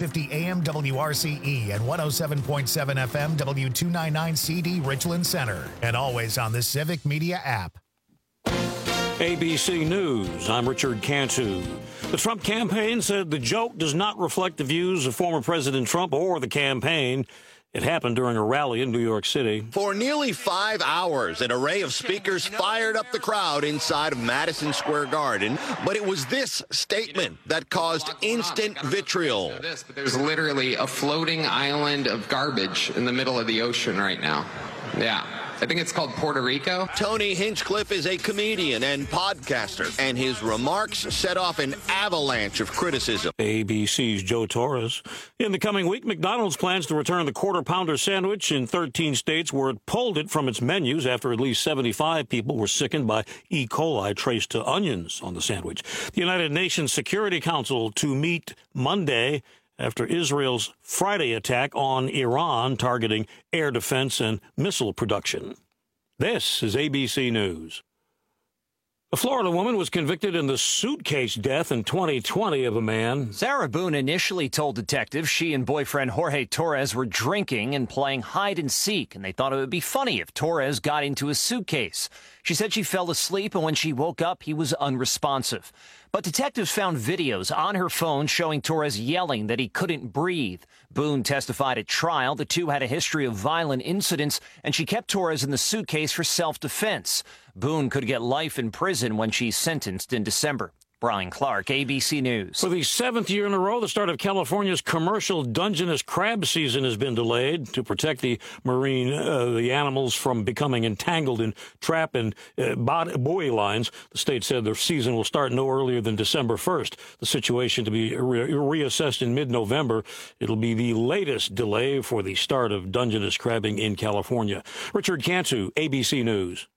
950 AM WRCE and 107.7 FM W299CD Richland Center. And always on the Civic Media app. ABC News, I'm Richard Cantu. The Trump campaign said the joke does not reflect the views of former President Trump or the campaign. It happened during a rally in New York City. For nearly 5 hours, an array of speakers fired up the crowd inside of Madison Square Garden. But it was this statement that caused instant vitriol. There's literally a floating island of garbage in the middle of the ocean right now. Yeah. I think it's called Puerto Rico. Tony Hinchcliffe is a comedian and podcaster, and his remarks set off an avalanche of criticism. ABC's Joe Torres. In the coming week, McDonald's plans to return the Quarter Pounder sandwich in 13 states where it pulled it from its menus after at least 75 people were sickened by E. coli traced to onions on the sandwich. The United Nations Security Council to meet Monday after Israel's Friday attack on Iran targeting air defense and missile production. This is ABC News. A Florida woman was convicted in the suitcase death in 2020 of a man. Sarah Boone initially told detectives she and boyfriend Jorge Torres were drinking and playing hide and seek, and they thought it would be funny if Torres got into his suitcase. She said she fell asleep, and when she woke up, he was unresponsive. But detectives found videos on her phone showing Torres yelling that he couldn't breathe. Boone testified at trial. The two had a history of violent incidents, and she kept Torres in the suitcase for self-defense. Boone could get life in prison when she's sentenced in December. Brian Clark, ABC News. For the 7th year in a row, the start of California's commercial Dungeness crab season has been delayed to protect the the animals from becoming entangled in trap and buoy lines. The state said the season will start no earlier than December 1st. The situation to be reassessed in mid-November. It'll be the latest delay for the start of Dungeness crabbing in California. Richard Cantu, ABC News.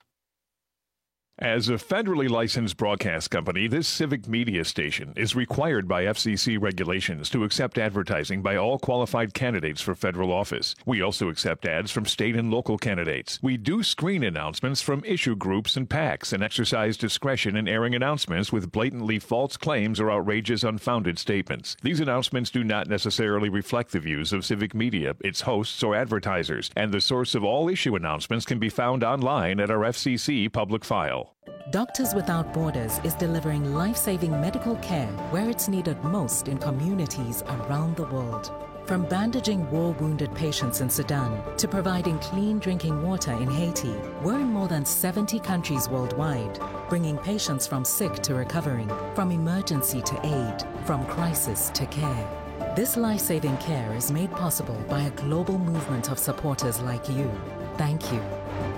As a federally licensed broadcast company, this civic media station is required by FCC regulations to accept advertising by all qualified candidates for federal office. We also accept ads from state and local candidates. We do screen announcements from issue groups and PACs and exercise discretion in airing announcements with blatantly false claims or outrageous unfounded statements. These announcements do not necessarily reflect the views of civic media, its hosts, or advertisers, and the source of all issue announcements can be found online at our FCC public file. Doctors Without Borders is delivering life-saving medical care where it's needed most in communities around the world. From bandaging war-wounded patients in Sudan to providing clean drinking water in Haiti, we're in more than 70 countries worldwide, bringing patients from sick to recovering, from emergency to aid, from crisis to care. This life-saving care is made possible by a global movement of supporters like you. Thank you.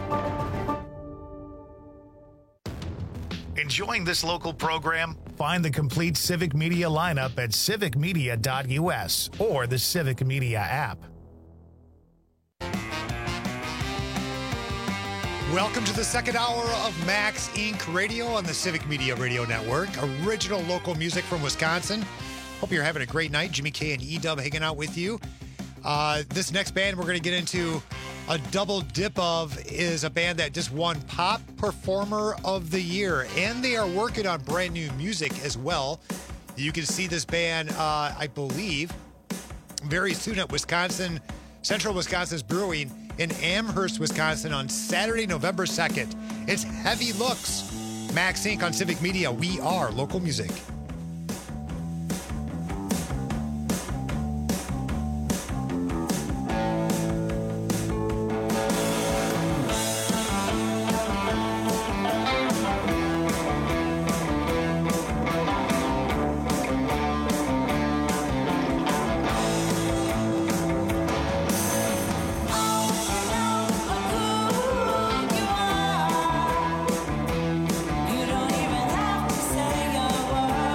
Enjoying this local program? Find the complete Civic Media lineup at civicmedia.us or the Civic Media app. Welcome to the second hour of Max Inc. Radio on the Civic Media Radio Network. Original local music from Wisconsin. Hope you're having a great night. Jimmy K and E-Dub hanging out with you. This next band we're going to get into a double dip of is a band that just won Pop Performer of the Year, and they are working on brand new music as well. You can see this band, I believe, very soon at Central Wisconsin's Brewing in Amherst, Wisconsin on Saturday, November 2nd. It's Heavy Looks. Max Inc. on Civic Media. We are local music. You don't even have to say a word.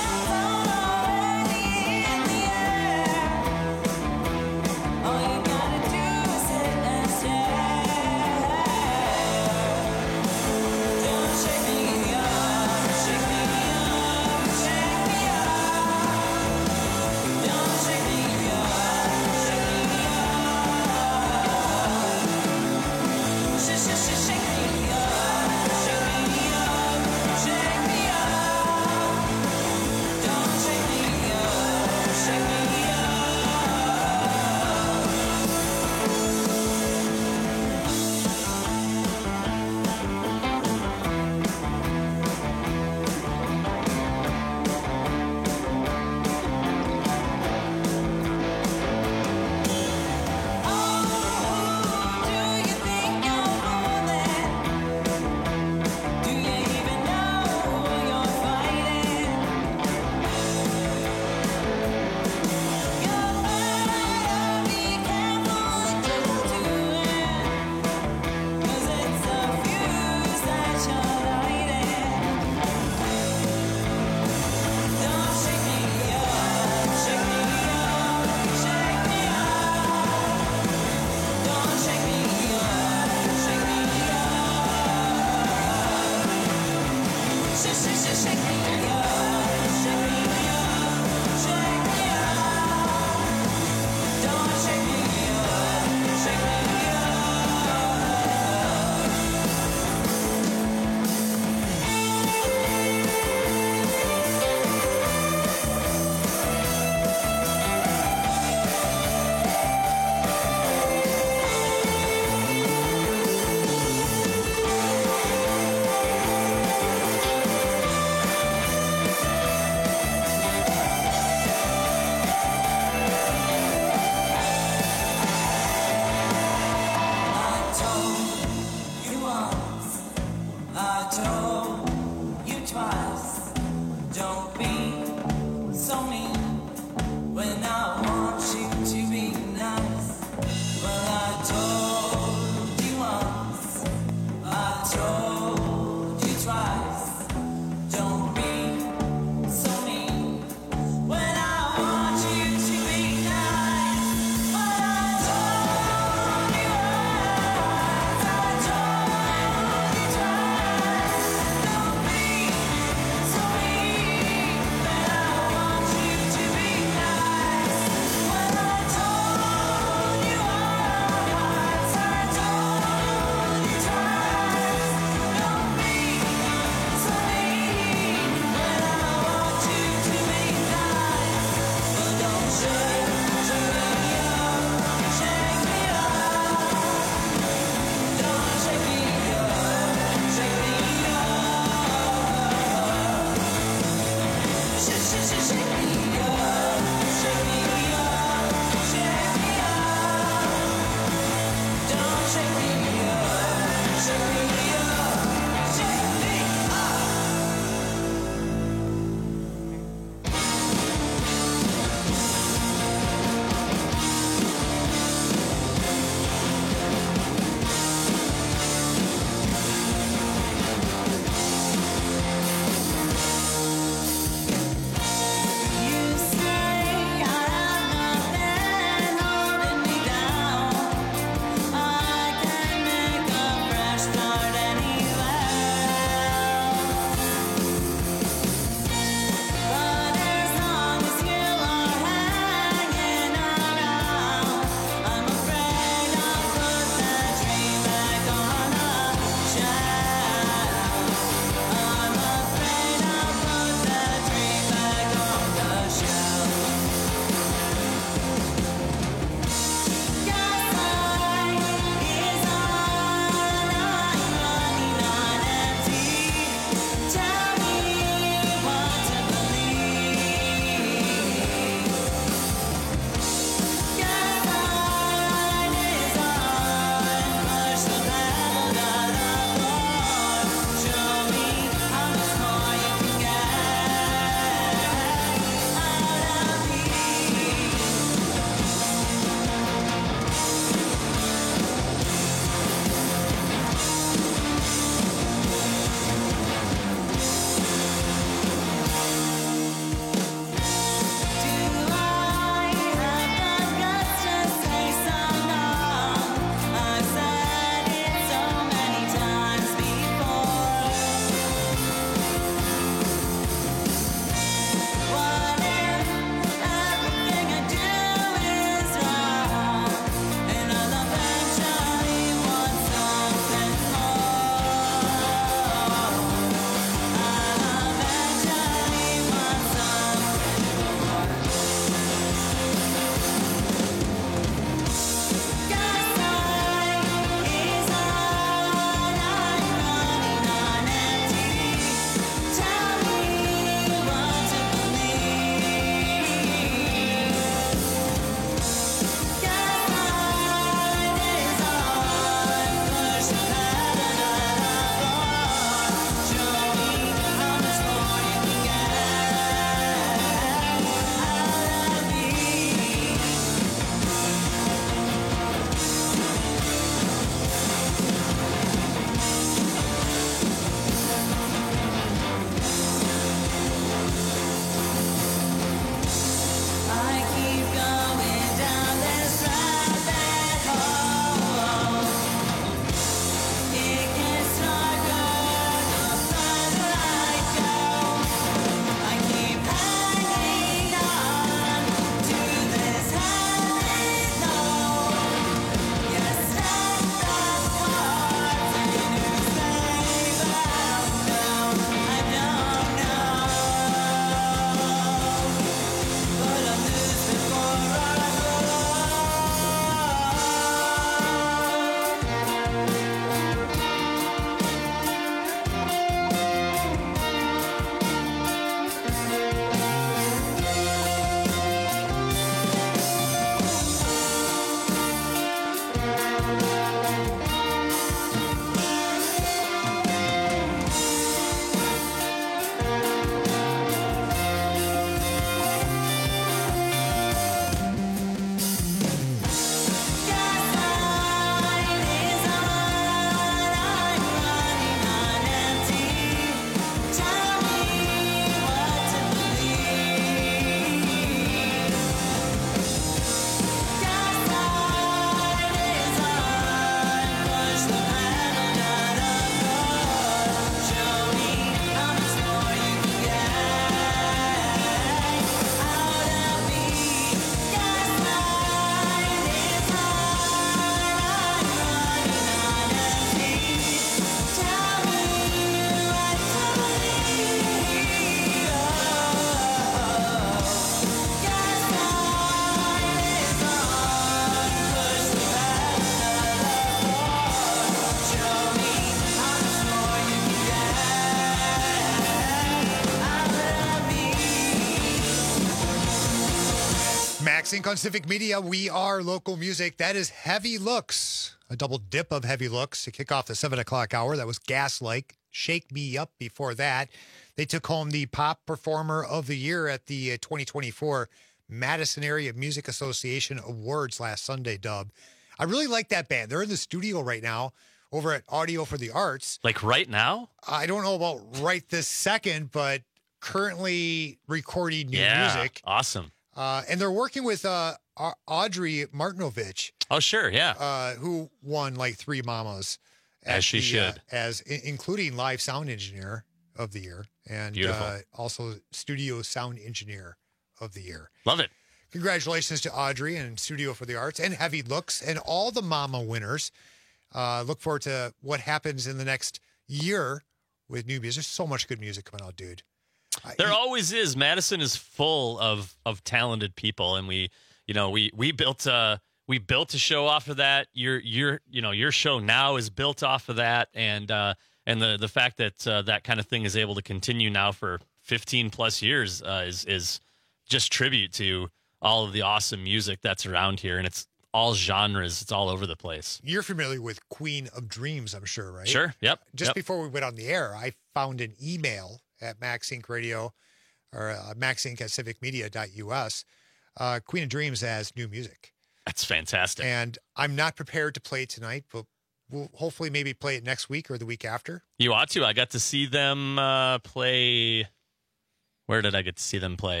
Max Inc. on Civic Media. We are local music. That is Heavy Looks. A double dip of Heavy Looks to kick off the 7 o'clock hour. That was Gaslight. Shake Me Up before that. They took home the Pop Performer of the Year at the 2024 Madison Area Music Association Awards last Sunday, Dub. I really like that band. They're in the studio right now over at Audio for the Arts. Like right now? I don't know about right this second, but currently recording new music. Awesome. And they're working with Audrey Martinovich. Oh, sure, yeah. Who won like 3 Mamas. As she should. Including Live Sound Engineer of the Year. And also Studio Sound Engineer of the Year. Love it. Congratulations to Audrey and Studio for the Arts and Heavy Looks and all the Mama winners. Look forward to what happens in the next year with new music. There's so much good music coming out, dude. There always is. Madison is full of talented people, and we built a show off of that. Your show now is built off of that, and the fact that that kind of thing is able to continue now for 15 plus years is just tribute to all of the awesome music that's around here, and it's all genres. It's all over the place. You're familiar with Queen of Dreams, I'm sure, right? Sure. Yep. Just before we went on the air, I found an email at Max Inc. Radio or Max Inc. at civicmedia.us. Queen of Dreams has new music. That's fantastic. And I'm not prepared to play it tonight, but we'll hopefully maybe play it next week or the week after. You ought to. I got to see them play. Where did I get to see them play?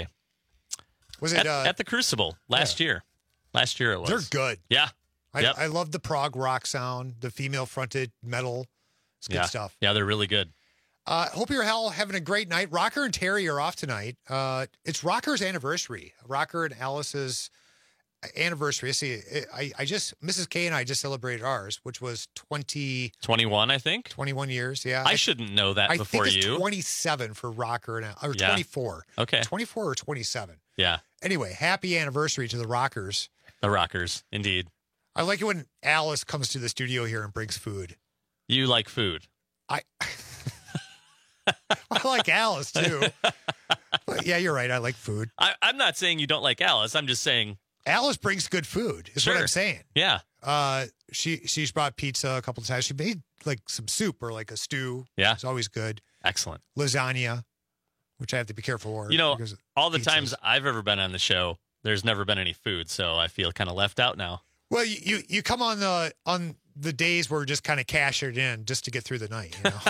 Was it at the Crucible last year? Last year it was. They're good. Yeah. I love the prog rock sound, the female-fronted metal. It's good stuff. Yeah, they're really good. Hope you're all having a great night. Rocker and Terry are off tonight. It's Rocker's anniversary. Rocker and Alice's anniversary. See, Mrs. K and I just celebrated ours, which was 21, I think. 21 years, yeah. I shouldn't know that before I think you. it's 27 for Rocker or 24. Okay. 24 or 27. Yeah. Anyway, happy anniversary to the Rockers. The Rockers, indeed. I like it when Alice comes to the studio here and brings food. You like food. I like Alice, too. But yeah, you're right. I like food. I'm not saying you don't like Alice. I'm just saying Alice brings good food, is what I'm saying. Yeah. She's brought pizza a couple of times. She made like some soup or like a stew. Yeah. It's always good. Excellent. Lasagna, which I have to be careful for. All the times I've ever been on the show, there's never been any food, so I feel kind of left out now. Well, you come on the days where we're just kind of cash it in just to get through the night, you know.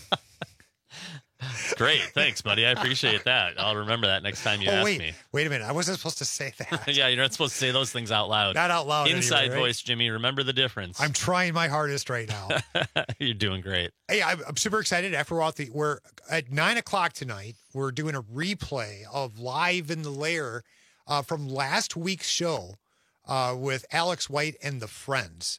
Great. Thanks, buddy. I appreciate that. I'll remember that next time you ask me. Wait a minute. I wasn't supposed to say that. Yeah, you're not supposed to say those things out loud. Not out loud. Inside anyway, right? voice, Jimmy. Remember the difference. I'm trying my hardest right now. You're doing great. Hey, I'm super excited. After we're at 9 o'clock tonight. We're doing a replay of Live in the Lair from last week's show with Alex White and the Friends.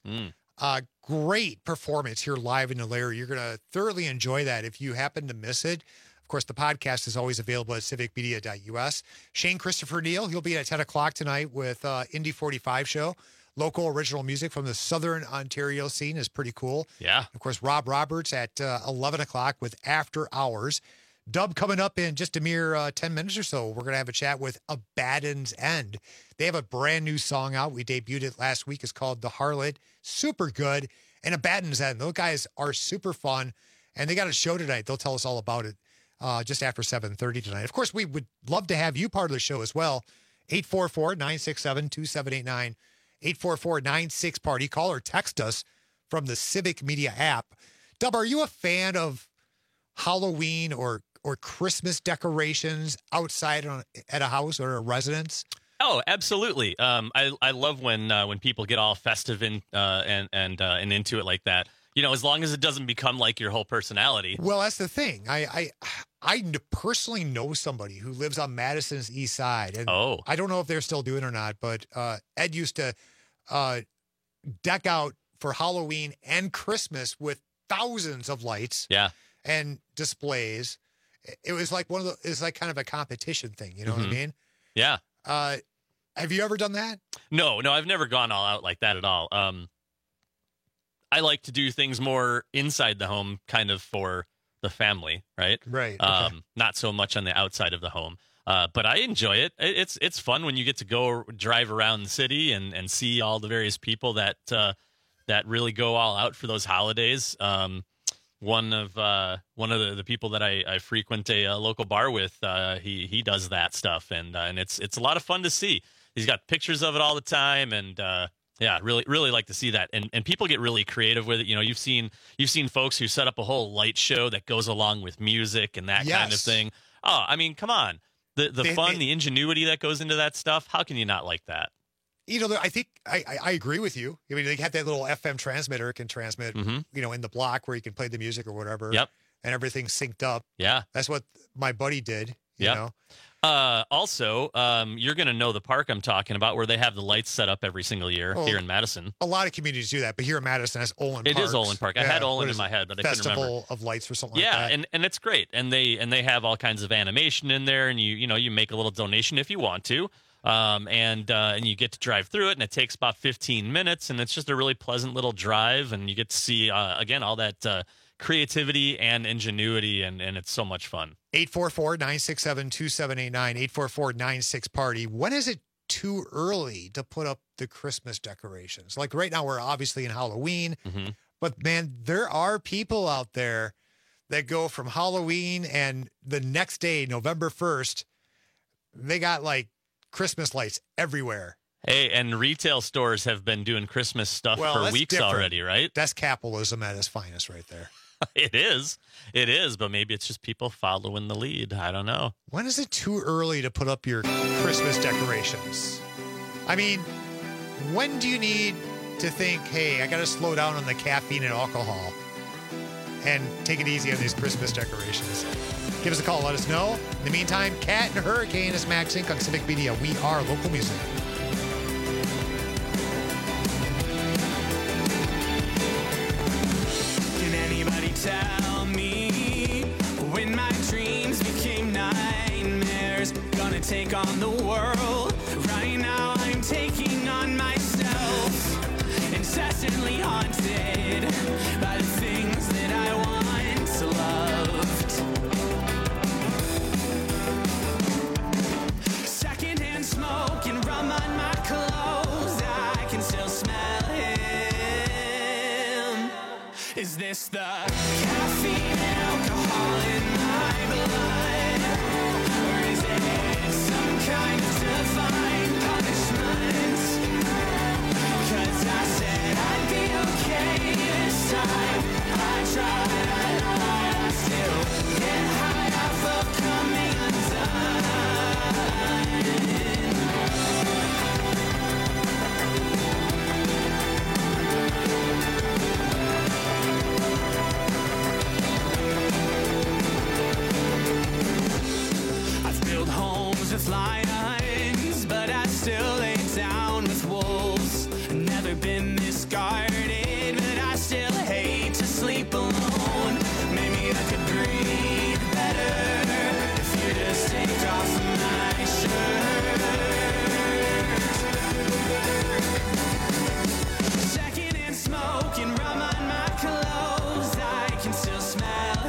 Great performance here live in the Lair. You're going to thoroughly enjoy that if you happen to miss it. Of course, the podcast is always available at civicmedia.us. Shane Christopher Neal, he'll be at 10 o'clock tonight with Indie 45 show. Local original music from the Southern Ontario scene is pretty cool. Yeah. Of course, Rob Roberts at 11 o'clock with After Hours. Dub coming up in just a mere 10 minutes or so. We're going to have a chat with Abaddon's End. They have a brand new song out. We debuted it last week. It's called The Harlot. Super good. And Abaddon's End. Those guys are super fun. And they got a show tonight. They'll tell us all about it just after 7:30 tonight. Of course, we would love to have you part of the show as well. 844-967-2789. 844-96-PARTY. Call or text us from the Civic Media app. Dub, are you a fan of Halloween or Christmas decorations outside at a house or a residence? Oh, absolutely. I love when people get all festive and into it like that. You know, as long as it doesn't become like your whole personality. Well, that's the thing. I personally know somebody who lives on Madison's east side. And I don't know if they're still doing it or not, but Ed used to deck out for Halloween and Christmas with thousands of lights. Yeah. And displays. It was like it's like kind of a competition thing. You know what I mean? Yeah. Have you ever done that? No, I've never gone all out like that at all. I like to do things more inside the home, kind of for the family, right? Right. Not so much on the outside of the home. But I enjoy it. It's fun when you get to go drive around the city and see all the various people that really go all out for those holidays. One of the people that I frequent a local bar with, he does that stuff, and it's a lot of fun to see. He's got pictures of it all the time, and really like to see that. And people get really creative with it. You know, you've seen folks who set up a whole light show that goes along with music and that kind of thing. Oh, I mean, come on. The fun, the ingenuity that goes into that stuff. How can you not like that? You know, I think I agree with you. I mean, they have that little FM transmitter. It can transmit, you know, in the block where you can play the music or whatever. Yep. And everything's synced up. Yeah. That's what my buddy did, you know. Also, you're going to know the park I'm talking about where they have the lights set up every single year here in Madison. A lot of communities do that, but here in Madison, that's Olin Park. It is Olin Park. I had Olin in my head, but I couldn't remember. Festival of Lights or something like that. Yeah, and it's great. And they have all kinds of animation in there, and you make a little donation if you want to. And you get to drive through it, and it takes about 15 minutes, and it's just a really pleasant little drive, and you get to see, again, all that creativity and ingenuity, and it's so much fun. 844-967-2789, 844-96-PARTY. When is it too early to put up the Christmas decorations? Like right now, we're obviously in Halloween, but man, there are people out there that go from Halloween and the next day, November 1st, they got like Christmas lights everywhere. Hey, and retail stores have been doing Christmas stuff for weeks already, right? That's capitalism at its finest right there. It is, but maybe it's just people following the lead. I don't know. When is it too early to put up your Christmas decorations? I mean, when do you need to think, hey, I got to slow down on the caffeine and alcohol and take it easy on these Christmas decorations? Give us a call. Let us know. In the meantime, Cat and Hurricane is Max Inc. on Civic Media. We are local music. Can anybody tell me when my dreams became nightmares? Gonna take on the world. Right now I'm taking on myself. Incessantly haunted by the things that I once loved. Secondhand smoke and rum on my clothes. I can still smell him. Is this the caffeine and alcohol in my blood? Or is it some kind of divine punishment? 'Cause I said I'd be okay this time. I tried, I lied, I still get high off of coming I've built homes with lions, but I still lay down with wolves. Never been this guarded, but I still hate to sleep alone. Maybe I could breathe better if you just take off my shirt. Secondhand smoke and rum on my clothes. I can still smell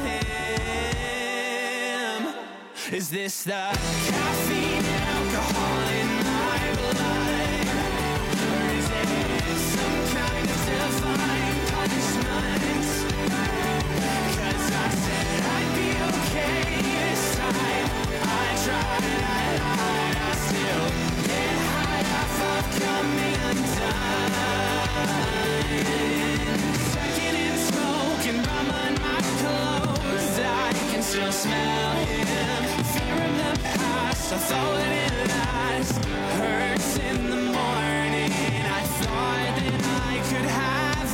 him. Is this the caffeine and alcohol in my blood? Or is it some kind of divine punishment? 'Cause I said I'd be okay this time. I tried, I lied, I still get high off of coming undone. Secondhand smoke and rum on my clothes. I can still smell him. Fear of the past, I thought it last. Hurts in the morning. I thought that I could have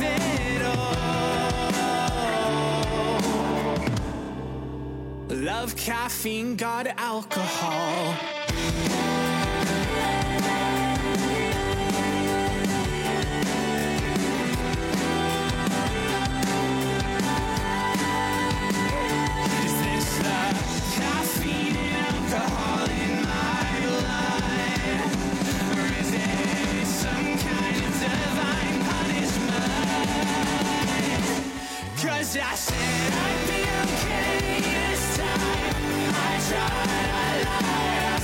it all. Love caffeine, got alcohol. Is this the caffeine and alcohol in my blood? Or is it some kind of divine punishment? 'Cause I said I'd be okay this time. I tried, I lied, I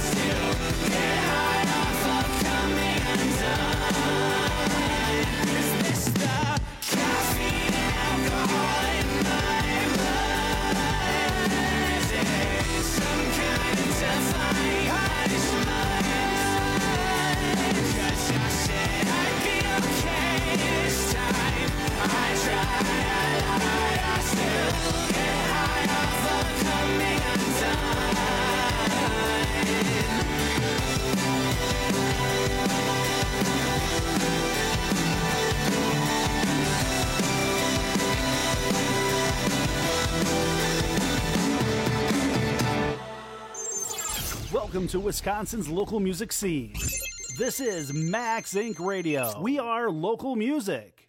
Welcome to Wisconsin's local music scene. This is Max Inc. Radio. We are local music.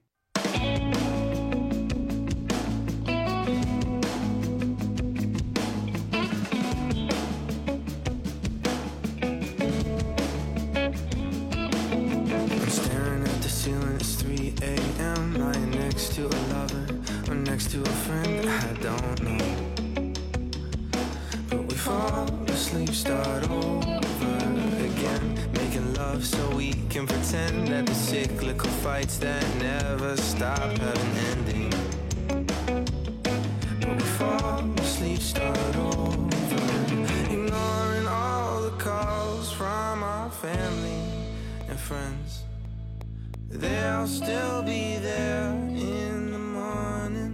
I'm staring at the ceiling, it's 3 a.m. Lying next to a lover or next to a friend, I don't know. But we fall asleep, start over again, making love so we can pretend that the cyclical fights that never stop have an ending. But we fall asleep, start over, ignoring all the calls from our family and friends. They'll still be there in the morning.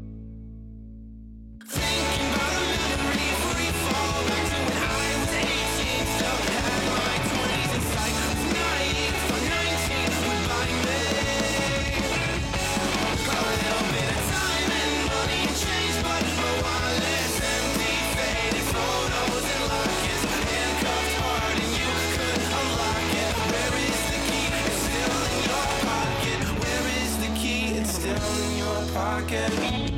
Thinking about a memory, free fall back to when I was 18, still had my 20s in sight. Was naive for 19 with body made. Got a little bit of time and money and change, but my wallet's empty, faded photos and lockets, handcuffed hard and you could unlock it. Where is the key? It's still in your pocket. Where is the key? It's still in your pocket.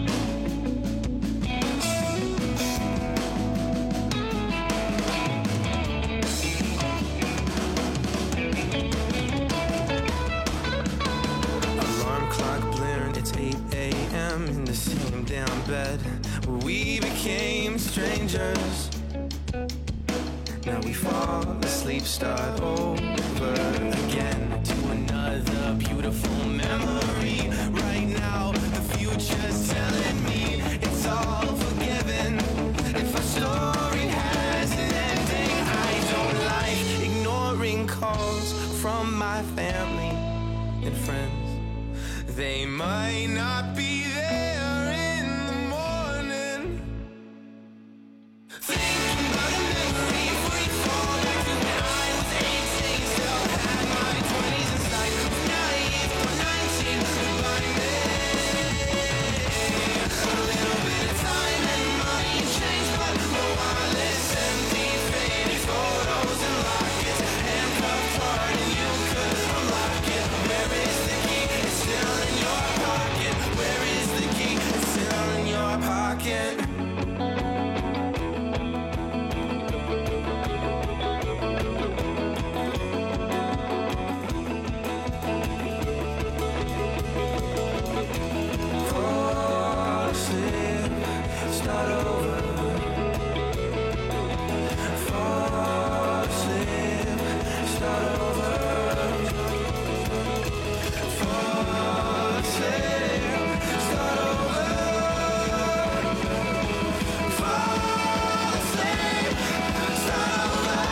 Alarm clock blaring, it's 8 a.m. in the same damn bed where we became strangers. Now we fall asleep, start over again to another beautiful memory. Right now, the future's telling me it's all forgiven. If a story has an ending, I don't like ignoring calls from my family and friends. They might not be there in the morning. Thinking about a memory, free fall back to when I was 18, still had my 20s in sight. Was naive for 19, goodbye made. A little bit of time and money and change, but my wallet's empty, faded photos and lockets, handcuffed hard and you could unlock it. Where is the key? It's still in your pocket. Where is the key? It's still in your pocket. Fall asleep, start over. Fall asleep, start over. Fall asleep, start over. Fall asleep, start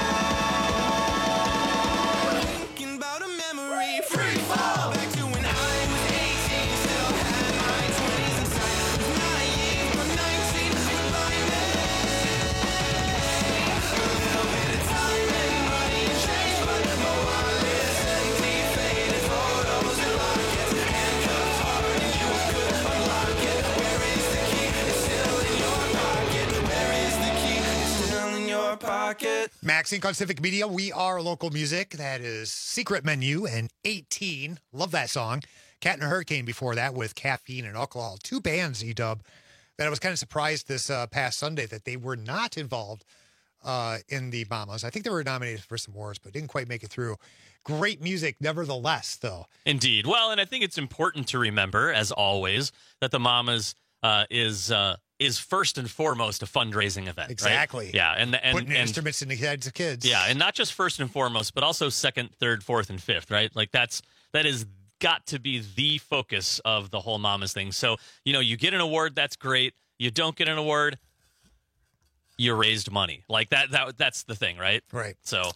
over. Thinking about a memory, free fall back to when I was 18, still had my 20s in sight. Was naive for 19, goodbye made. A little bit of time and money and change, but my wallet's empty, faded photos and lockets, handcuffed hard and you could unlock it. Where is the key? It's still in your pocket. Where is the key? It's still in your pocket. Max Inc. on Civic Media. We are local music. That is Secret Menu and 18. Love that song. Cat and a Hurricane before that with Caffeine and Alcohol. Two bands, E-Dub, that I was kind of surprised this past Sunday that they were not involved in the Mamas. I think they were nominated for some awards, but didn't quite make it through. Great music, nevertheless, though. Indeed. Well, and I think it's important to remember, as always, that the Mamas is first and foremost a fundraising event. Exactly. Right? Yeah, and Putting instruments in the heads of kids. Yeah, and not just first and foremost, but also second, third, fourth, and fifth. Right? Like that is got to be the focus of the whole Mamas thing. So you get an award, that's great. You don't get an award, you raised money. Like that's the thing, right? Right. So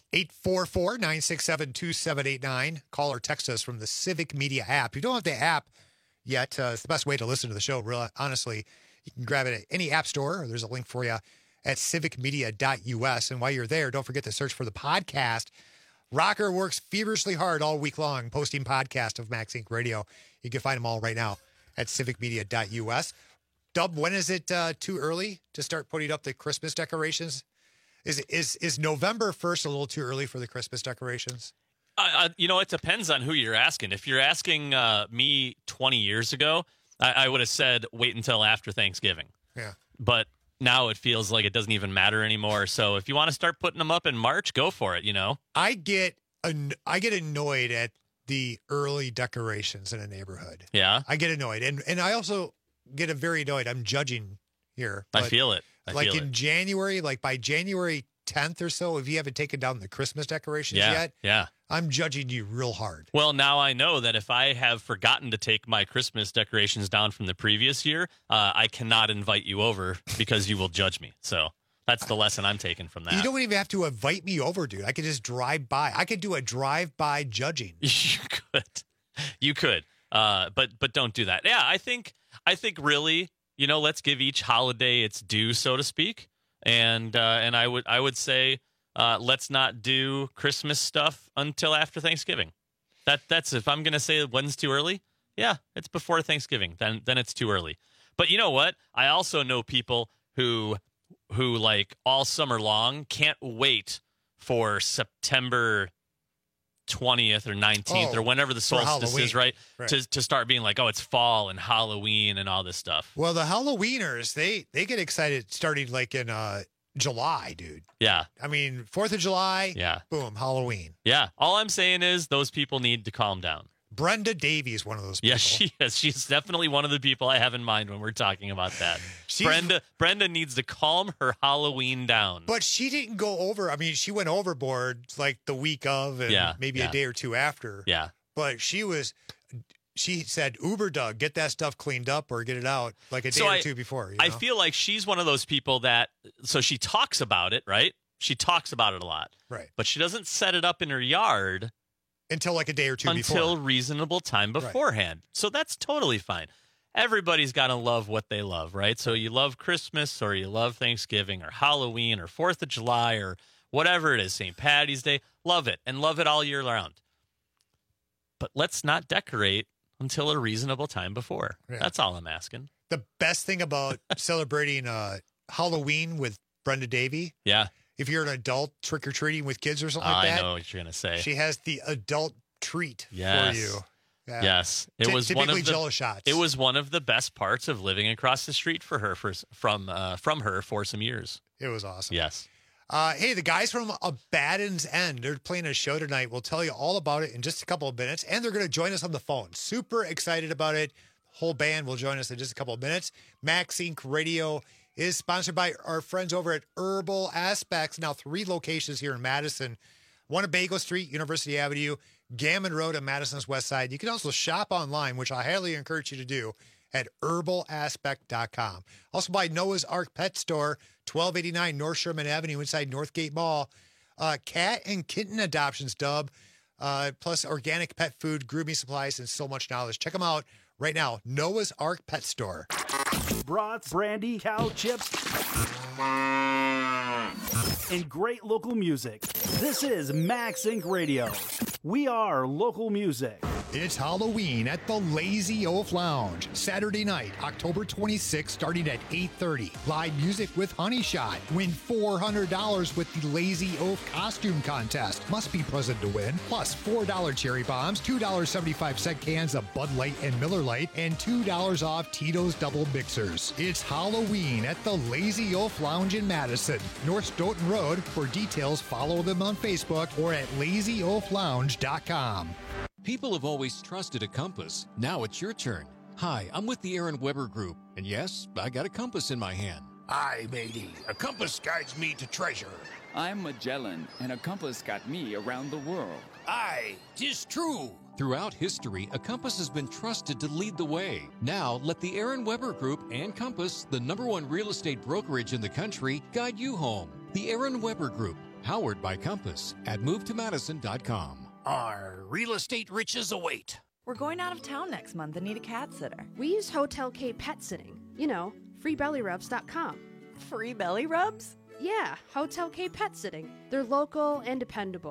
844-967-2789. Call or text us from the Civic Media app. If you don't have the app yet, it's the best way to listen to the show, really, honestly. You can grab it at any app store, or there's a link for you at civicmedia.us. And while you're there, don't forget to search for the podcast. Rocker works feverishly hard all week long posting podcasts of Max Inc. Radio. You can find them all right now at civicmedia.us. Dub, when is it too early to start putting up the Christmas decorations Is November 1st a little too early for the Christmas decorations? It depends on who you're asking. If you're asking me 20 years ago, I would have said wait until after Thanksgiving. Yeah. But now it feels like it doesn't even matter anymore. So if you want to start putting them up in March, go for it, I get annoyed at the early decorations in a neighborhood. Yeah. I get annoyed. And I also get very annoyed. I'm judging here. I feel it. January, by January 10th or so, if you haven't taken down the Christmas decorations yet, I'm judging you real hard. Well, now I know that if I have forgotten to take my Christmas decorations down from the previous year, I cannot invite you over because you will judge me. So that's the lesson I'm taking from that. You don't even have to invite me over, dude. I could just drive by. I could do a drive-by judging. You could. But don't do that. Yeah, I think really, let's give each holiday its due, so to speak. And I would say let's not do Christmas stuff until after Thanksgiving. That's if I'm gonna say when's too early. Yeah, it's before Thanksgiving. Then it's too early. But you know what? I also know people who like all summer long can't wait for September 20th or 19th or whenever the solstice is, right? To start being like, oh, it's fall and Halloween and all this stuff. Well, the Halloweeners, they get excited starting in July, dude. Yeah. I mean, 4th of July, yeah. Boom, Halloween. Yeah. All I'm saying is those people need to calm down. Brenda Davey is one of those people. Yes, she is. She's definitely one of the people I have in mind when we're talking about that. Brenda needs to calm her Halloween down. But she didn't go over. I mean, she went overboard the week of and maybe a day or two after. Yeah. But she said, Uber Doug, get that stuff cleaned up or get it out a day or two before. I feel like she's one of those people that, so she talks about it, right? She talks about it a lot. Right. But she doesn't set it up in her yard until a day or two before. Until reasonable time beforehand. Right. So that's totally fine. Everybody's got to love what they love, right? So you love Christmas or you love Thanksgiving or Halloween or 4th of July or whatever it is, St. Patty's Day. Love it and love it all year round. But let's not decorate until a reasonable time before. Yeah. That's all I'm asking. The best thing about celebrating Halloween with Brenda Davey. Yeah. If you're an adult trick-or-treating with kids or something like that. I know what you're going to say. She has the adult treat for you. Yeah. Yes. It was one of the Jello shots. It was one of the best parts of living across the street for her from her for some years. It was awesome. Yes. Hey, the guys from Abaddon's End, they're playing a show tonight. We'll tell you all about it in just a couple of minutes, and they're going to join us on the phone. Super excited about it. The whole band will join us in just a couple of minutes. Max Inc. Radio is sponsored by our friends over at Herbal Aspects. Now 3 locations here in Madison. One at Bagel Street, University Avenue, Gammon Road on Madison's west side. You can also shop online, which I highly encourage you to do, at herbalaspect.com. Also by Noah's Ark Pet Store, 1289 North Sherman Avenue inside Northgate Mall. Cat and kitten adoptions, Dub, plus organic pet food, grooming supplies, and so much knowledge. Check them out right now. Noah's Ark Pet Store. Brats, brandy, cow chips, and great local music. This is Max Inc. Radio. We are local music. It's Halloween at the Lazy Oaf Lounge. Saturday night, October 26th, starting at 8:30. Live music with Honey Shot. Win $400 with the Lazy Oaf costume contest. Must be present to win. Plus $4 cherry bombs, $2.75 cans of Bud Light and Miller Lite, and $2 off Tito's Double Mixers. It's Halloween at the Lazy Oaf Lounge in Madison. North Stoughton Road. For details, follow them on Facebook or at lazyoaflounge.com. People have always trusted a compass. Now it's your turn. Hi, I'm with the Aaron Weber Group, and yes, I got a compass in my hand. Aye, matey. A compass guides me to treasure. I'm Magellan, and a compass got me around the world. Aye, 'tis true. Throughout history, a compass has been trusted to lead the way. Now, let the Aaron Weber Group and Compass, the #1 real estate brokerage in the country, guide you home. The Aaron Weber Group, powered by Compass, at movetomadison.com. Our real estate riches await. We're going out of town next month and need a cat sitter. We use Hotel K Pet Sitting. You know, freebellyrubs.com. Free belly rubs? Yeah, Hotel K Pet Sitting. They're local and dependable.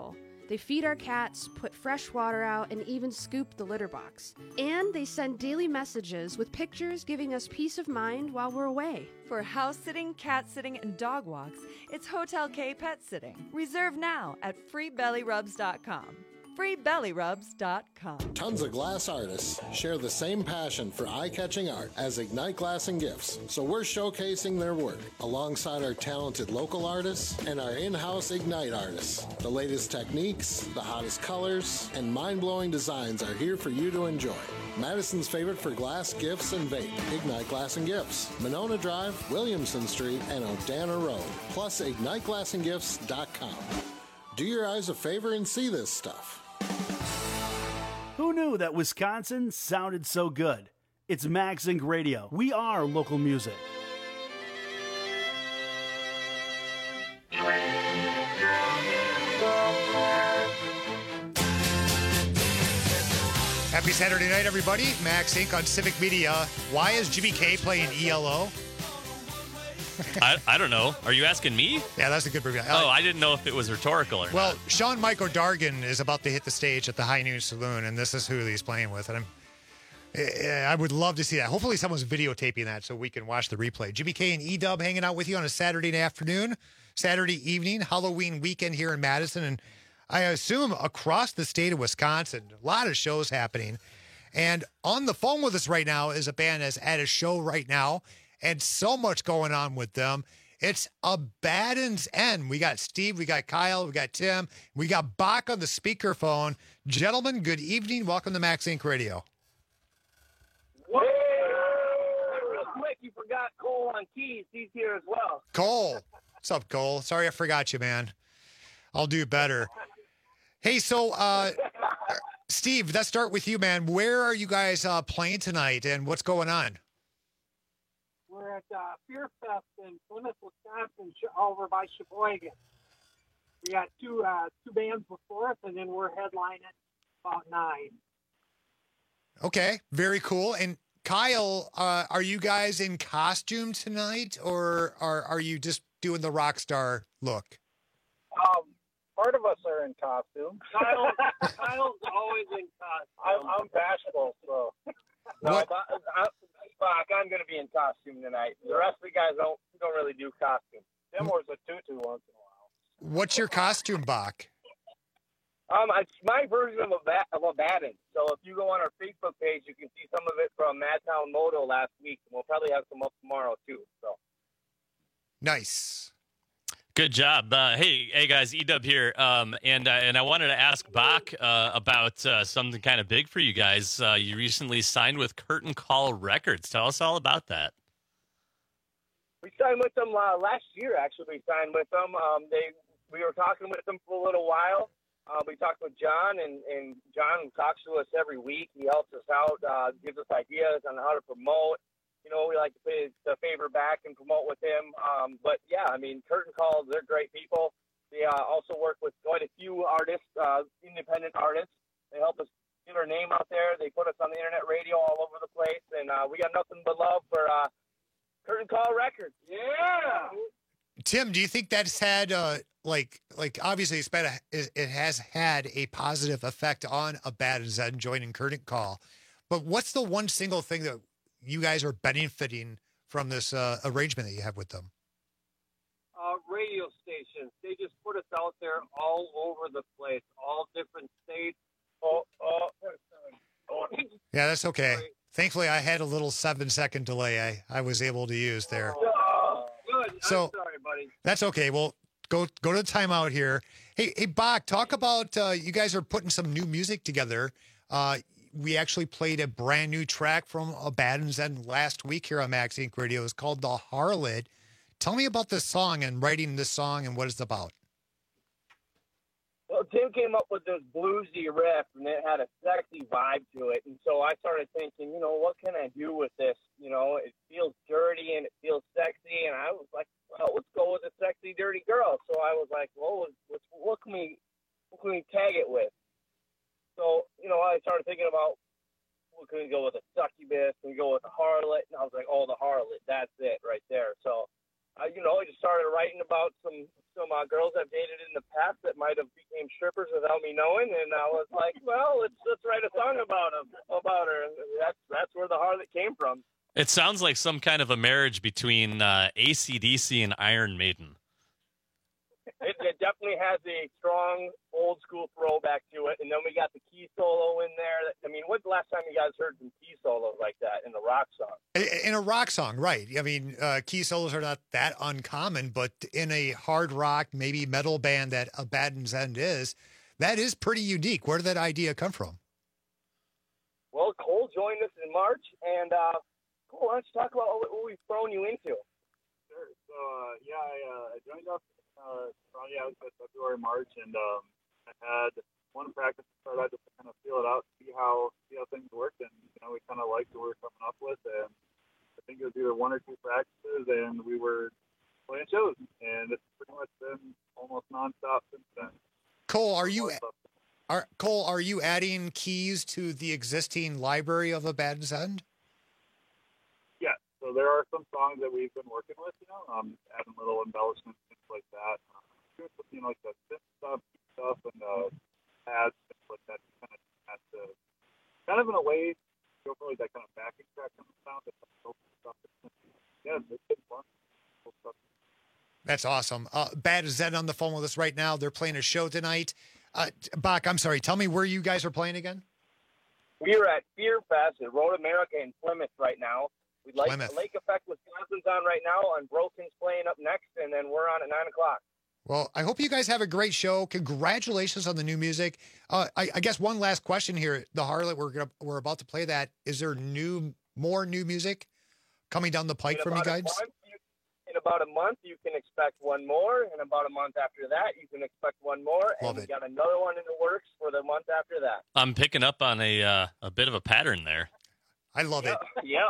They feed our cats, put fresh water out, and even scoop the litter box. And they send daily messages with pictures giving us peace of mind while we're away. For house sitting, cat sitting, and dog walks, it's Hotel K Pet Sitting. Reserve now at freebellyrubs.com. freebellyrubs.com. Tons of glass artists share the same passion for eye-catching art as Ignite Glass and Gifts, so we're showcasing their work alongside our talented local artists and our in-house Ignite artists. The latest techniques, the hottest colors, and mind-blowing designs are here for you to enjoy. Madison's favorite for glass, gifts, and vape, Ignite Glass and Gifts, Monona Drive, Williamson Street, and O'Dana Road, plus IgniteGlassandGifts.com. Do your eyes a favor and see this stuff. Who knew that Wisconsin sounded so good? It's Max Inc. Radio. We are local music. Happy Saturday night, everybody. Max Inc. on Civic Media. Why is Jimmy K playing ELO? I don't know. Are you asking me? Yeah, that's a good review. Oh, I didn't know if it was rhetorical or Well, not. Sean Michael Dargan is about to hit the stage at the High Noon Saloon, and this is who he's playing with. And I would love to see that. Hopefully someone's videotaping that so we can watch the replay. Jimmy K and E-Dub hanging out with you on a Saturday afternoon, Saturday evening, Halloween weekend here in Madison, and I assume across the state of Wisconsin. A lot of shows happening. And on the phone with us right now is a band that's at a show right now, and so much going on with them. It's Abaddon's End. We got Steve, we got Kyle, we got Tim, we got Bach on the speakerphone. Gentlemen, good evening. Welcome to Max Inc. Radio. Real quick, you forgot Cole on keys. He's here as well. Cole. What's up, Cole? Sorry I forgot you, man. I'll do better. Hey, so Steve, let's start with you, man. Where are you guys playing tonight, and what's going on? We're at Fear Fest in Plymouth, Wisconsin, over by Sheboygan. We got two bands before us, and then we're headlining about 9. Okay, very cool. And Kyle, are you guys in costume tonight, or are you just doing the rock star look? Part of us are in costume. Kyle's always in costume. I'm bashful, so. No, I'm going to be in costume tonight. The rest of the guys don't really do costume. Tim wears a tutu once in a while. What's your costume, Bach? It's my version of Abaddon. So if you go on our Facebook page, you can see some of it from Madtown Moto last week. And we'll probably have some up tomorrow too. So nice. Good job. Hey guys, E-Dub here. And I wanted to ask Bach about something kind of big for you guys. You recently signed with Curtain Call Records. Tell us all about that. We signed with them last year, actually. We signed with them. We were talking with them for a little while. We talked with John, and John talks to us every week. He helps us out, gives us ideas on how to promote. You know, we like to pay the favor back and promote with him. But, yeah, I mean, Curtain Call, they're great people. They also work with quite a few artists, independent artists. They help us get our name out there. They put us on the internet radio all over the place. And we got nothing but love for Curtain Call Records. Yeah! Tim, do you think that's had, like obviously it has had a positive effect on Abaddon's End joining Curtain Call. But what's the one single thing that you guys are benefiting from this arrangement that you have with them? Radio stations. They just put us out there all over the place, all different states. Yeah, that's okay. Thankfully, I had a little 7-second delay I was able to use there. Good. So, I'm sorry, buddy. That's okay. Well, go to the timeout here. Hey, Bach, talk about you guys are putting some new music together. We actually played a brand new track from Abaddon's End last week here on Max Inc. Radio. It's called The Harlot. Tell me about this song and writing this song and what it's about. Well, Tim came up with this bluesy riff, and it had a sexy vibe to it. And so I started thinking, what can I do with this? It feels dirty and it feels sexy. And I was like, well, let's go with a sexy, dirty girl. So I was like, well, what can we tag it with? So, I started thinking about, well, can we go with a succubus? Can we go with a harlot? And I was like, oh, the harlot, that's it right there. So I just started writing about some girls I've dated in the past that might have became strippers without me knowing, and I was like, well, let's write a song about her. And that's where the Harlot came from. It sounds like some kind of a marriage between AC/DC and Iron Maiden. It definitely has a strong old school throwback to it, and then we got the key solo in there. I mean, when's the last time you guys heard some key solos like that in a rock song? In a rock song, right. I mean, key solos are not that uncommon, but in a hard rock, maybe metal band that A Bad End is, that is pretty unique. Where did that idea come from? Well, Cole joined us in March, and Cole, why don't you talk about what we've thrown you into? Sure. So, I joined up around February, March, and I had one practice to start out just to kind of feel it out, see how things worked, and we kind of liked what we were coming up with, and I think it was either one or two practices, and we were playing shows, and it's pretty much been almost nonstop since then. Cole, are you adding keys to the existing library of A Bad End? Yeah. So there are some songs that we've been working with, adding little embellishments, things like that. Doing something like the synth stuff and pads, things like that. Kind of in a way, go for like that kind of backing track kind of sound. Yeah, it's been fun. Cool stuff. That's awesome. Bad Zen on the phone with us right now. They're playing a show tonight. Bach, I'm sorry. Tell me where you guys are playing again. We are at Fear Fest at Road America in Plymouth right now. We'd like Plymouth. Lake Effect, Wisconsin's on right now, and Broken's playing up next, and then we're on at 9 o'clock. Well, I hope you guys have a great show. Congratulations on the new music. I guess one last question here. The Harlot, we're about to play that. Is there more new music coming down the pike from you guys? In about a month, you can expect one more. In about a month after that, you can expect one more. Love and it. we got another one in the works for the month after that. I'm picking up on a bit of a pattern there. I love it. Yeah.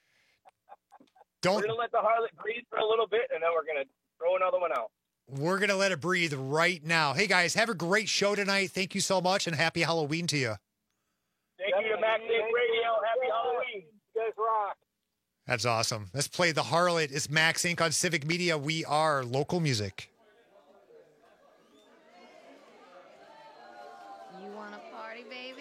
We're going to let the Harlot breathe for a little bit, and then we're going to throw another one out. We're going to let it breathe right now. Hey, guys, have a great show tonight. Thank you so much, and happy Halloween to you. Thank you to Max Inc. Radio. Happy Halloween. You guys rock. That's awesome. Let's play The Harlot. It's Max Inc. on Civic Media. We are local music. You want to party, baby?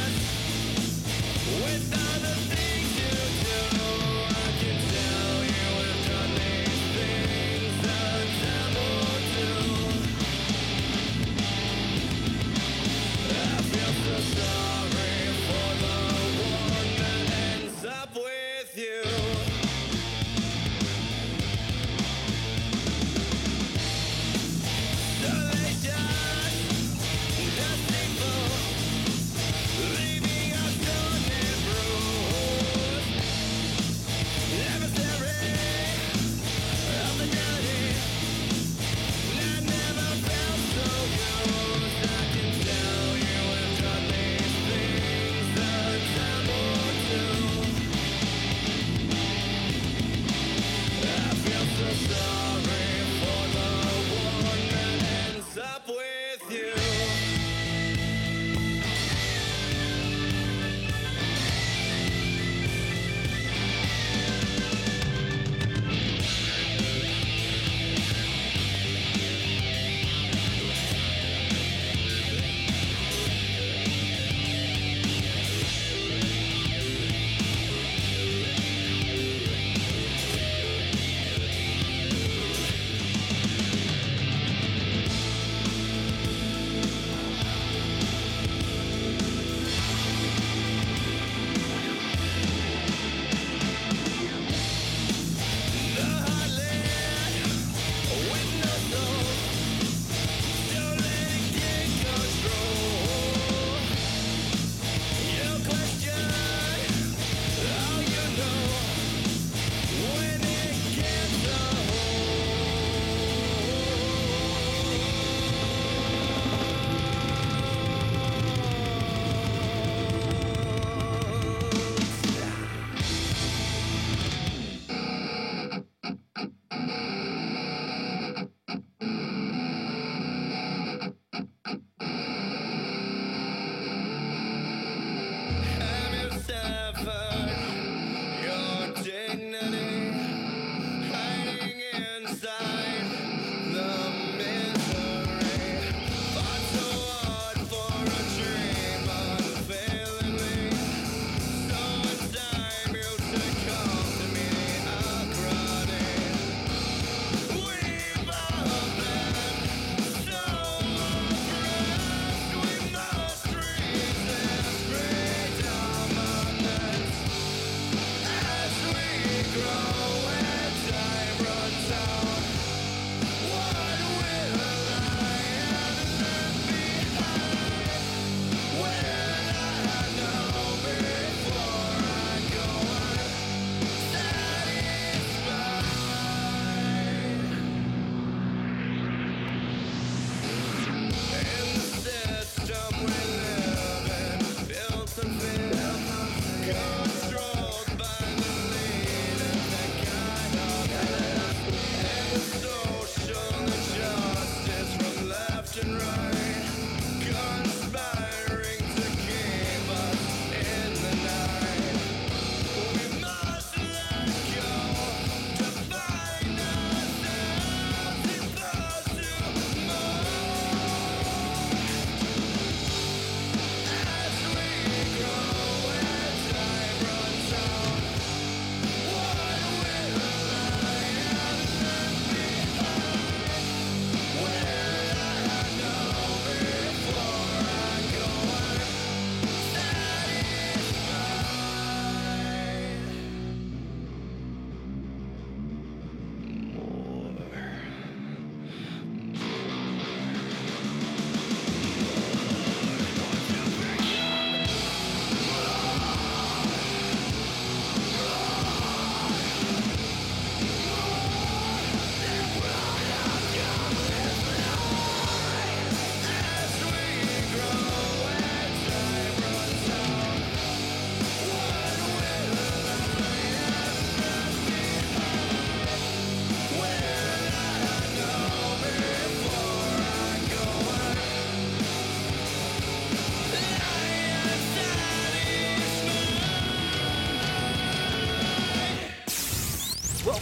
With all the things you do, I can tell you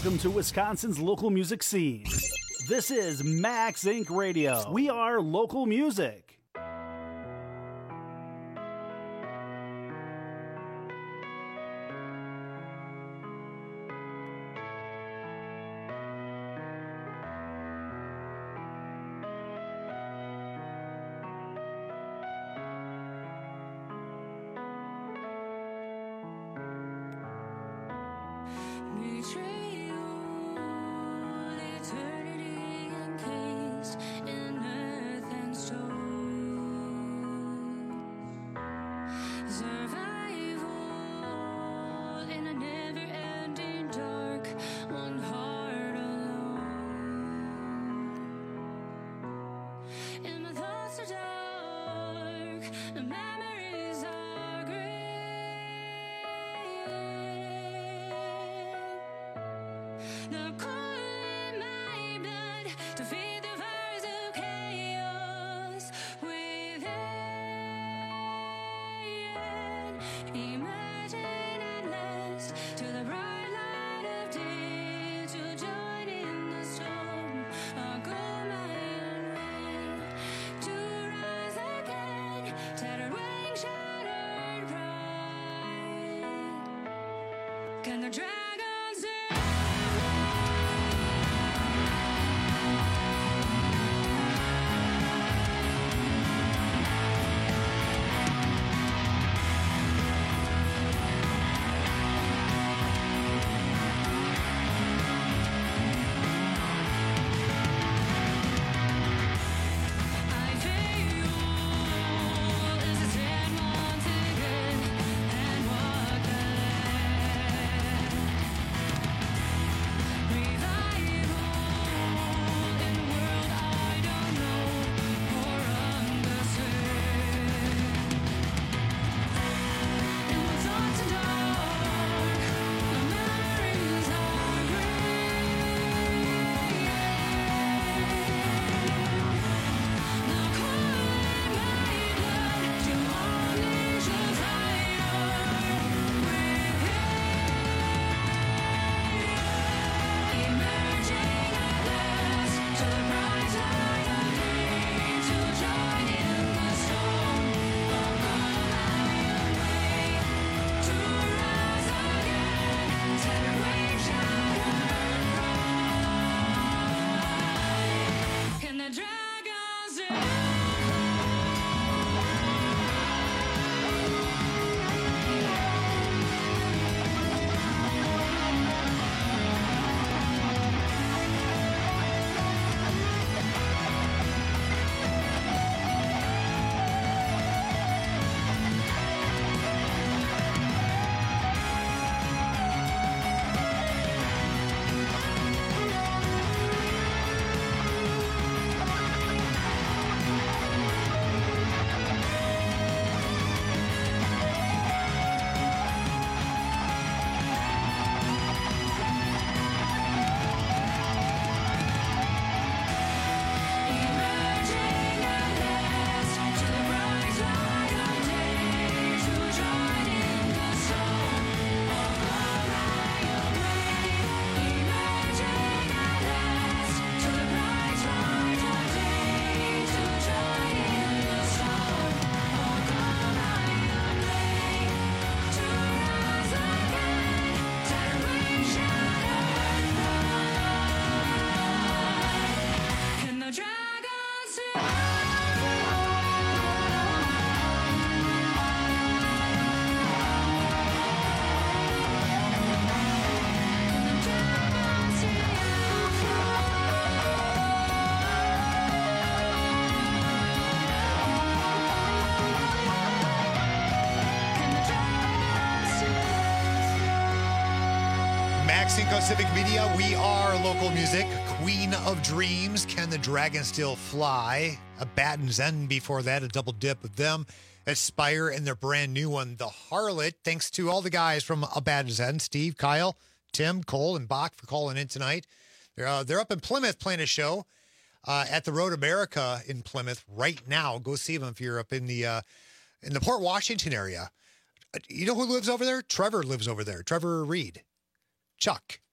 Welcome to Wisconsin's local music scene. This is Max Inc. Radio. We are local music. Can the dragons Cinco Civic Media, we are local music. Queen of Dreams, Can the Dragon Still Fly? A Batten's End before that, a double dip of them. Aspire and their brand new one, The Harlot. Thanks to all the guys from A Batten's End, Steve, Kyle, Tim, Cole, and Bach for calling in tonight. They're up in Plymouth playing a show at the Road America in Plymouth right now. Go see them if you're up in the Port Washington area. You know who lives over there? Trevor lives over there. Trevor Reed. Chuck.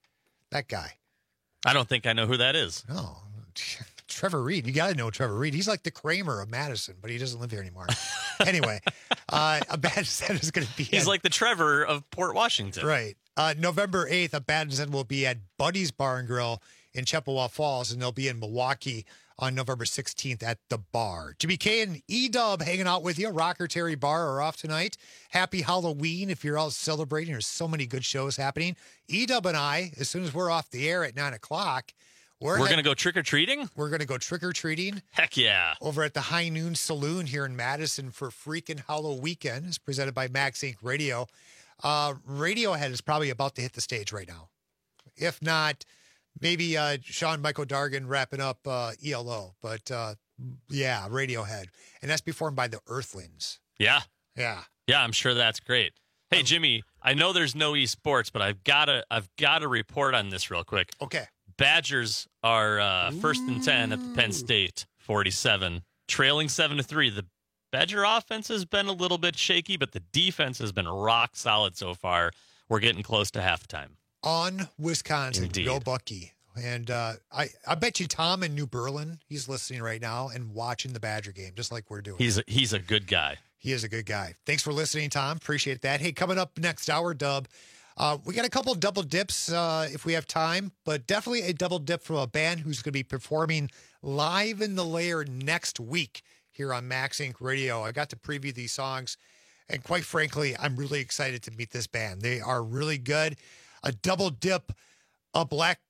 That guy. I don't think I know who that is. No. Trevor Reed. You got to know Trevor Reed. He's like the Kramer of Madison, but he doesn't live here anymore. Anyway, a bad set is going to be. He's like the Trevor of Port Washington. Right. November 8th, a bad set will be at Buddy's Bar and Grill in Chippewa Falls, and they'll be in Milwaukee on November 16th at the bar. Jimmy K and E-Dub hanging out with you. Rocker Terry Bar are off tonight. Happy Halloween if you're all celebrating. There's so many good shows happening. E-Dub and I, as soon as we're off the air at 9 o'clock, we're going to go trick-or-treating? We're going to go trick-or-treating. Heck yeah. Over at the High Noon Saloon here in Madison for freaking Halloween weekend. It's presented by Max Inc. Radio. Radiohead is probably about to hit the stage right now. If not, maybe Sean Michael Dargan wrapping up ELO. But, yeah, Radiohead. And that's performed by the Earthlings. Yeah. Yeah. Yeah, I'm sure that's great. Hey, Jimmy, I know there's no esports, but I've got to report on this real quick. Okay. Badgers are first and 10 at the Penn State 47, trailing 7-3. The Badger offense has been a little bit shaky, but the defense has been rock solid so far. We're getting close to halftime. On Wisconsin. Indeed. Go Bucky. And I bet you Tom in New Berlin, he's listening right now and watching the Badger game, just like we're doing. He's a good guy. He is a good guy. Thanks for listening, Tom. Appreciate that. Hey, coming up next hour, Dub, we got a couple double dips if we have time, but definitely a double dip from a band who's going to be performing live in the Lair next week here on Max Inc. Radio. I got to preview these songs, and quite frankly, I'm really excited to meet this band. They are really good. A double dip, a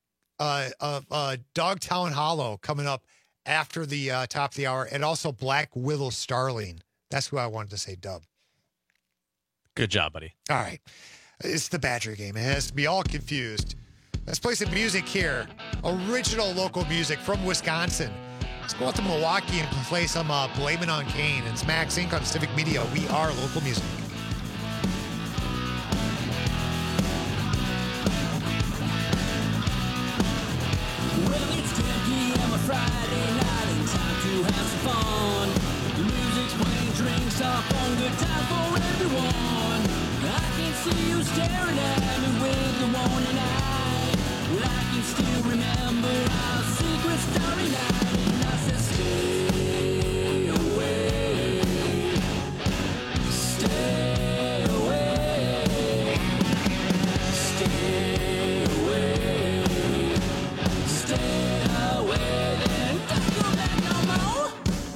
Dogtown Hollow coming up after the top of the hour, and also Black Willow Starling. That's who I wanted to say, Dub. Good job, buddy. All right. It's the Badger game. It has to be all confused. Let's play some music here. Original local music from Wisconsin. Let's go out to Milwaukee and play some Blame It on Kane. It's Max Inc. on Civic Media. We are local music. Well, it's 10 p.m. a Friday night and time to have some fun. The music's playing, drinks are fun, good time for everyone. I can see you staring at me with the warning eye. Well, I can still remember our secret starry night, and I said, stay away, stay away, stay away, stay away, then don't go back no more.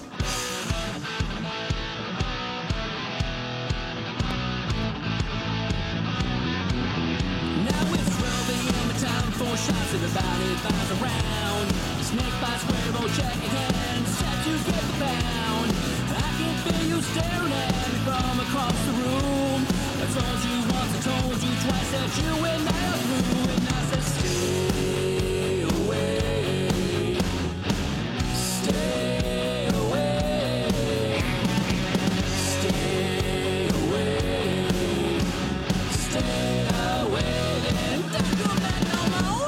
Now it's 12 a.m. and time for shots, everybody buys around. Snake bites, Cuervo, check your hand, set to get the pound. I can feel you staring at me from across the room. I told you once, I told you twice that you and I are through, and I said stay away, stay away, stay away, stay away, then don't go back no more.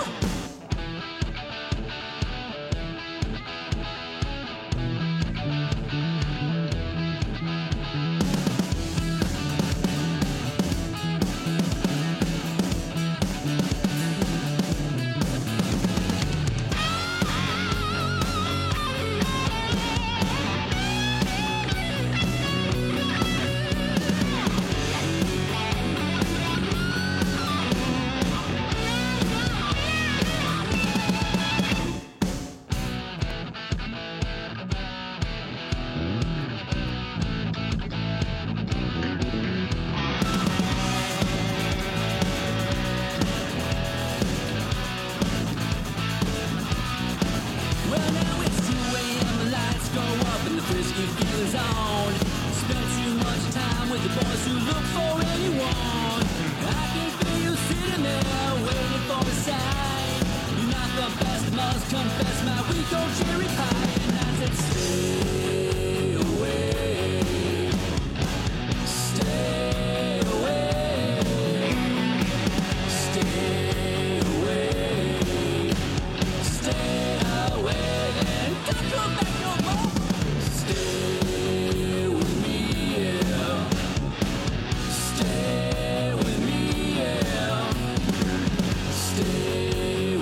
Well, now it's 2 a.m., the lights go up and the frisky feeling's on. Spent too much time with the boys who look for anyone. I can feel you sitting there waiting for a sign. You're not the best, must confess, my weak old cherry pie. And I said, stay away, stay away, stay away, stay away, then don't come back no more. Stay with me, yeah. Stay with me, yeah. Stay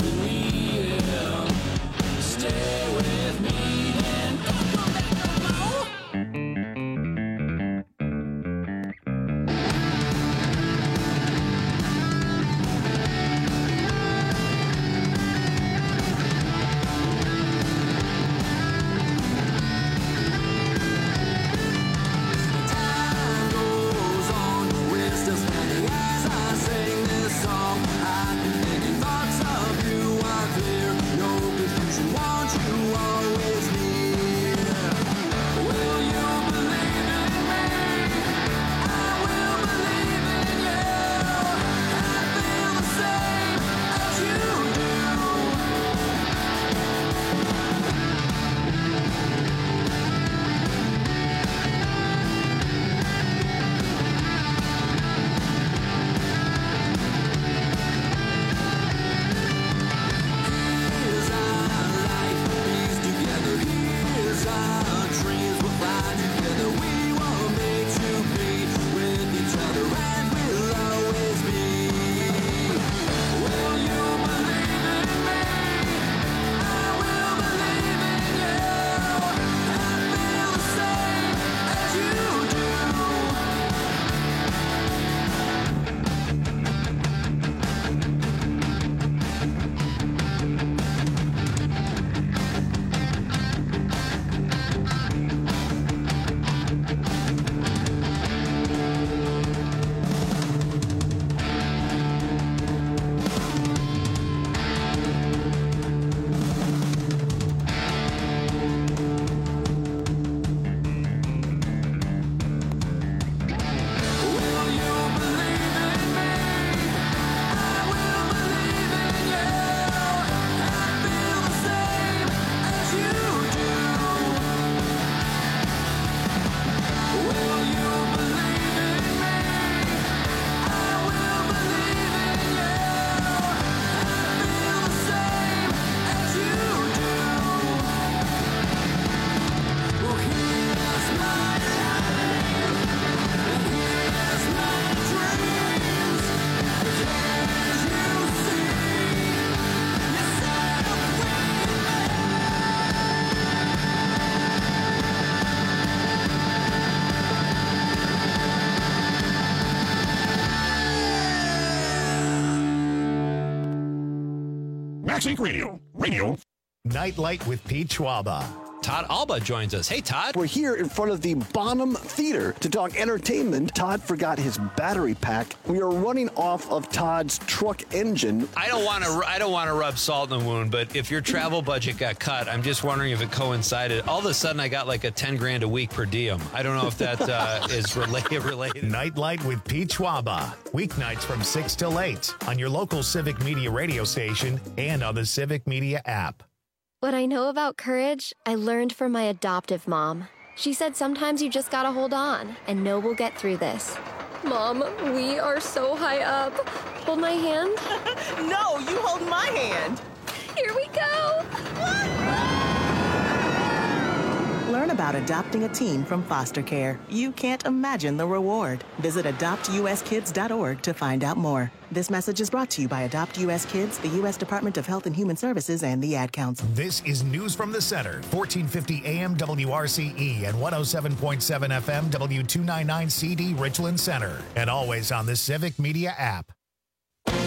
Max Inc. Radio. Nightlight with Pete Schwaba. Todd Alba joins us. Hey, Todd. We're here in front of the Bonham Theater to talk entertainment. Todd forgot his battery pack. We are running off of Todd's truck engine. I don't want to rub salt in the wound, but if your travel budget got cut, I'm just wondering if it coincided. All of a sudden, I got like a $10,000 a week per diem. I don't know if that is related. Nightlight with Pete Schwaba. Weeknights from 6 till 8 on your local Civic Media radio station and on the Civic Media app. What I know about courage, I learned from my adoptive mom. She said sometimes you just gotta hold on and know we'll get through this. Mom, we are so high up. Hold my hand. No, you hold my hand. Here we go. Learn about adopting a teen from foster care. You can't imagine the reward. Visit adoptuskids.org to find out more. This message is brought to you by Adopt U.S. Kids, the U.S. Department of Health and Human Services, and the Ad Council. This is News from the Center, 1450 AM WRCE and 107.7 FM W299CD Richland Center, and always on the Civic Media app.